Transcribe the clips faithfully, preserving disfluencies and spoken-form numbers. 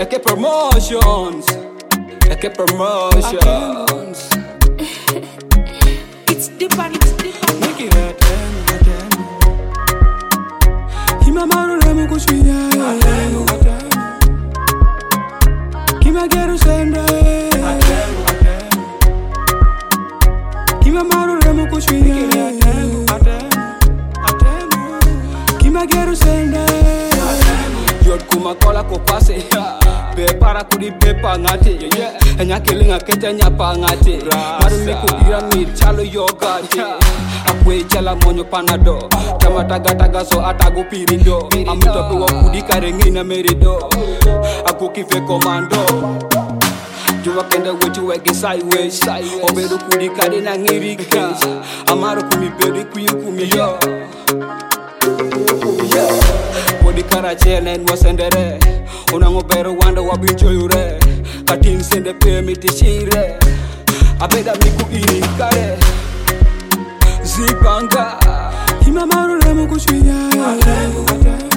get promotions. I get promotions. It's different, it's different. Make it a ten, a ten. Kima maru remu kuchwinya. A ten, a ten. Kima geru senda. A ten, a ten. Kima maru remu kuchwinya. A ten, a ten, a ten. Kima geru senda. Yod kuma kola ko pase. Be para kudi be pangate. Enya kelinga kete nya pangate. Maru miku ira mi chalo yogate. Akwe chala monyo panado. Chama taga taga so atago pirindo. Amito pe wakudi karengina merido. Aku kife komando. Jua kenda wetu wege sideways. Obedo kudi kade na ngirika. Amaro kumi beri kuyu kumi yo. Kodi karachele nwa sendere. Unango bero wanda wabincho yure. Katin sende pe mitishire. Abeda miku iri kare. Zipanga. Kima maru remu kuchwinya. Ateng, ateng.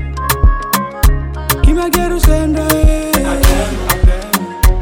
Kima geru sende. Ateng, ateng.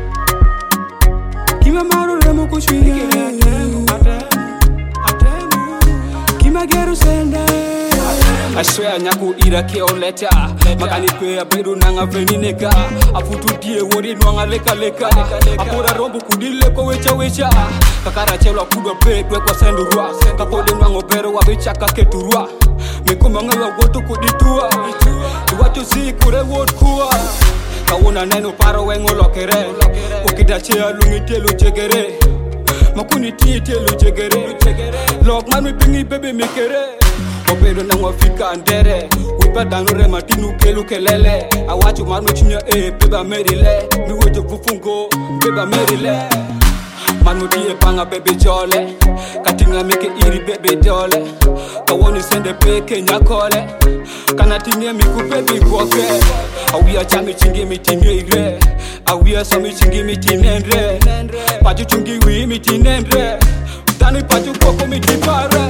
Kima maru remu kuchwinya. Ateng, ateng, ateng. Kima geru sende. I swear nyaku ira ke oleta makani pe abedu nanga veni neka afutu die wori nwanga leka leka apora rombu kudile ko wecha wecha kakara chelo kudo pe kwe kwa sendurwa kapode nwango bero wa becha kaketurwa mikuma ngawa wotu kuditua watu si kure wot kuwa kawuna neno paro wengo lokere ukitache alungitelo jegere makuni tietelo jegere lok manu pingi bebe mikere Obedo na mwafika ndere Wipa danure matinu kelu kelele Awachu manu chunya eh beba merile Miwejo fufungo beba merile Manu die panga bebe jole Katinga meke iri bebe jole Kawoni sende peke nyakole Kanatinia miku bebe kwoke Awia chami chingi mitine ire Awia sami chingi mitinendre Pachu chungi wii mitinendre Tani pachu kwoko mitipare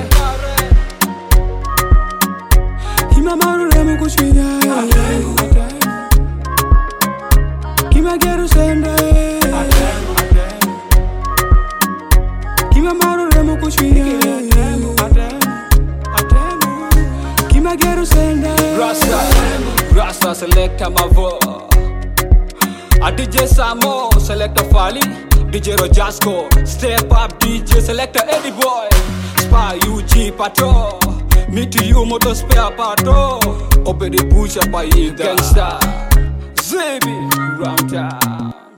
Kima maru remu kuchwinya. Ateng, ateng. Kima geru sende. Ateng, ateng. Kima maru remu kuchwinya. Ateng, ateng, ateng. Kima geru sende. Rasta, Rasta selecta mavo. A D J Samo selecta Fali. D J Rojasco, step up D J selecta Eddie Boy. Spy U G Pato. Meet you moto spare pato. Open the push up by you gangsta. Zabi round town.